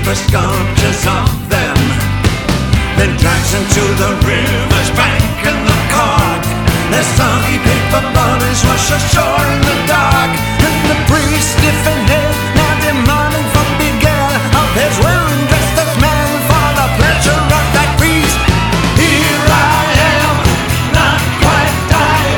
paper sculptures of them, then drags them to the river's bank in the cart. Their soggy paper bodies wash ashore in the dark, and the priest, if in hell, now demands